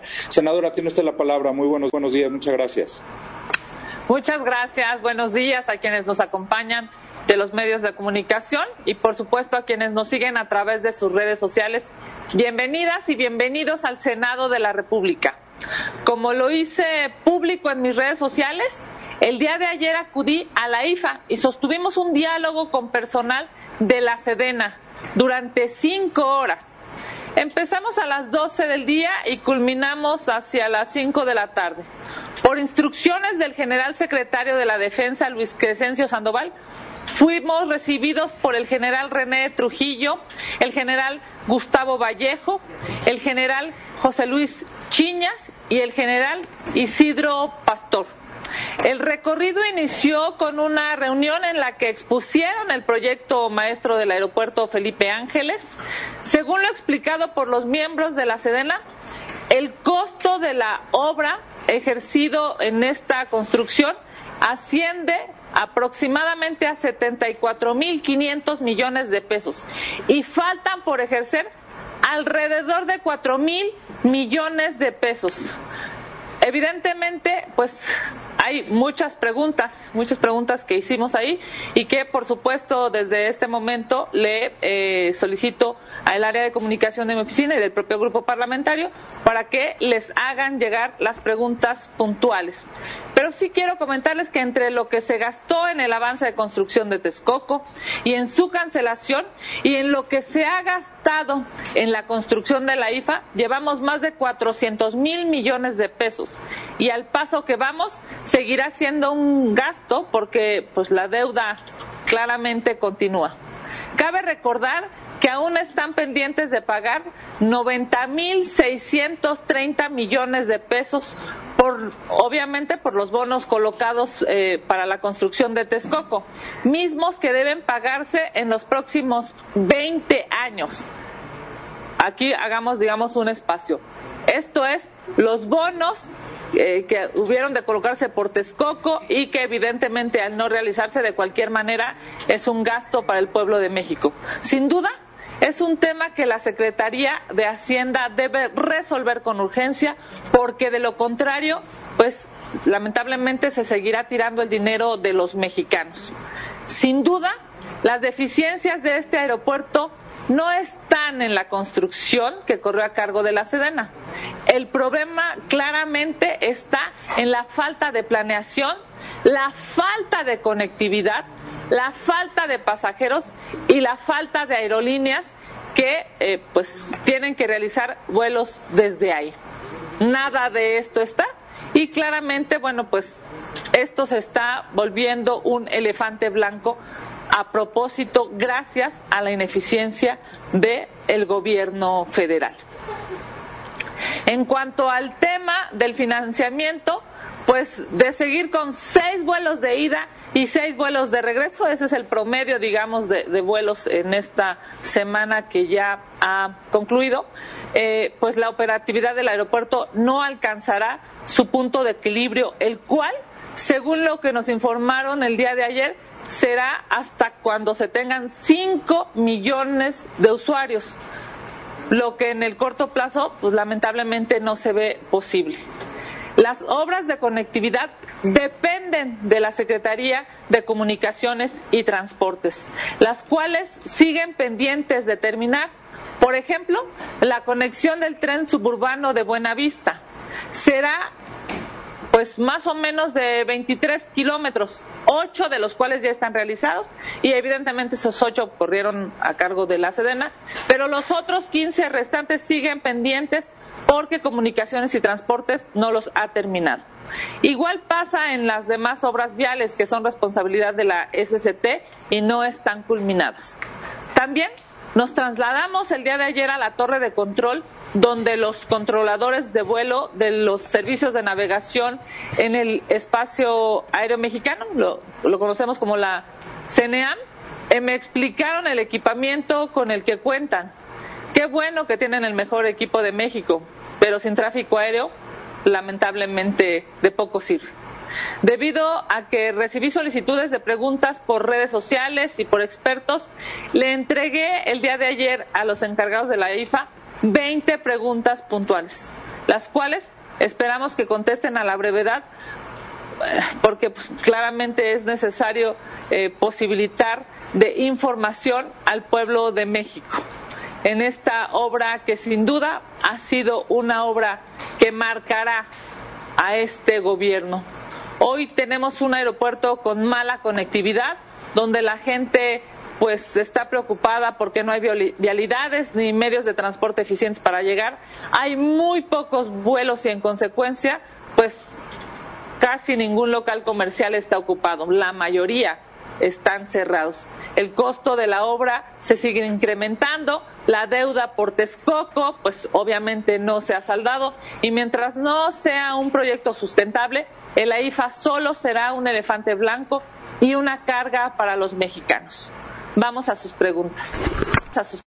Senadora, tiene usted la palabra. Muy buenos días, muchas gracias. Muchas gracias, buenos días a quienes nos acompañan de los medios de comunicación y por supuesto a quienes nos siguen a través de sus redes sociales. Bienvenidas y bienvenidos al Senado de la República. Como lo hice público en mis redes sociales, el día de ayer acudí a la IFA y sostuvimos un diálogo con personal de la Sedena durante 5 horas. Empezamos a las 12 del día y culminamos hacia las 5 de la tarde. Por instrucciones del general secretario de la Defensa, Luis Crescencio Sandoval, fuimos recibidos por el general René Trujillo, el general Gustavo Vallejo, el general José Luis Chiñas y el general Isidro Pastor. El recorrido inició con una reunión en la que expusieron el proyecto maestro del aeropuerto Felipe Ángeles. Según lo explicado por los miembros de la Sedena, el costo de la obra ejercido en esta construcción asciende aproximadamente a 74,500 millones de pesos y faltan por ejercer alrededor de 4,000 millones de pesos. Evidentemente, pues hay muchas preguntas que hicimos ahí y que por supuesto desde este momento le solicito al área de comunicación de mi oficina y del propio grupo parlamentario para que les hagan llegar las preguntas puntuales. Pero sí quiero comentarles que entre lo que se gastó en el avance de construcción de Texcoco y en su cancelación y en lo que se ha gastado en la construcción de la IFA, llevamos más de 400,000 millones de pesos y al paso que vamos seguirá siendo un gasto porque pues la deuda claramente continúa. Cabe recordar que aún están pendientes de pagar 90,630 millones de pesos obviamente por los bonos colocados para la construcción de Texcoco, mismos que deben pagarse en los próximos 20 años. Aquí hagamos, digamos, un espacio. Esto es los bonos que hubieron de colocarse por Texcoco y que evidentemente al no realizarse de cualquier manera es un gasto para el pueblo de México. Sin duda, es un tema que la Secretaría de Hacienda debe resolver con urgencia porque de lo contrario, pues lamentablemente se seguirá tirando el dinero de los mexicanos. Sin duda, las deficiencias de este aeropuerto no están en la construcción que corrió a cargo de la Sedena. El problema claramente está en la falta de planeación, la falta de conectividad, la falta de pasajeros y la falta de aerolíneas que pues tienen que realizar vuelos desde ahí. Nada de esto está y claramente, bueno, pues esto se está volviendo un elefante blanco a propósito gracias a la ineficiencia del gobierno federal. En cuanto al tema del financiamiento, pues de seguir con 6 vuelos de ida y 6 vuelos de regreso, ese es el promedio, digamos, de vuelos en esta semana que ya ha concluido, pues la operatividad del aeropuerto no alcanzará su punto de equilibrio, el cual, según lo que nos informaron el día de ayer, será hasta cuando se tengan 5 millones de usuarios, lo que en el corto plazo, pues lamentablemente no se ve posible. Las obras de conectividad dependen de la Secretaría de Comunicaciones y Transportes, las cuales siguen pendientes de terminar. Por ejemplo, la conexión del tren suburbano de Buenavista será pues más o menos de 23 kilómetros, 8 de los cuales ya están realizados y evidentemente esos 8 corrieron a cargo de la Sedena, pero los otros 15 restantes siguen pendientes porque Comunicaciones y Transportes no los ha terminado. Igual pasa en las demás obras viales que son responsabilidad de la SCT y no están culminadas. También nos trasladamos el día de ayer a la torre de control donde los controladores de vuelo de los servicios de navegación en el espacio aéreo mexicano, lo conocemos como la CNEAM, me explicaron el equipamiento con el que cuentan. Qué bueno que tienen el mejor equipo de México, pero sin tráfico aéreo, lamentablemente de poco sirve. Debido a que recibí solicitudes de preguntas por redes sociales y por expertos, le entregué el día de ayer a los encargados de la IFA 20 preguntas puntuales. las cuales esperamos que contesten a la brevedad, porque pues, claramente es necesario posibilitar de información al pueblo de México en esta obra que sin duda ha sido una obra que marcará a este gobierno. Hoy tenemos un aeropuerto con mala conectividad, donde la gente pues está preocupada porque no hay vialidades ni medios de transporte eficientes para llegar. Hay muy pocos vuelos y en consecuencia pues casi ningún local comercial está ocupado. La mayoría están cerrados. El costo de la obra se sigue incrementando, la deuda por Texcoco pues obviamente no se ha saldado y mientras no sea un proyecto sustentable, el AIFA solo será un elefante blanco y una carga para los mexicanos. Vamos a sus preguntas.